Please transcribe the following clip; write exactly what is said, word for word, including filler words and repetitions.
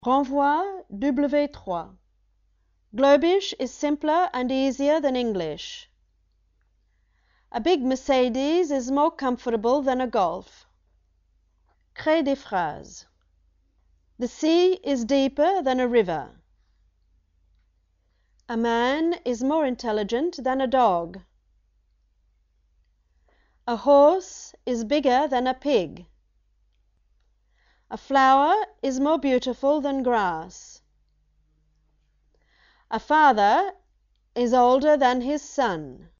Renvoi W three. Globish is simpler and easier than English. A big Mercedes is more comfortable than a Golf. Crée des phrases. The sea is deeper than a river. A man is more intelligent than a dog. A horse is bigger than a pig. A flower is more beautiful than grass. A father is older than his son.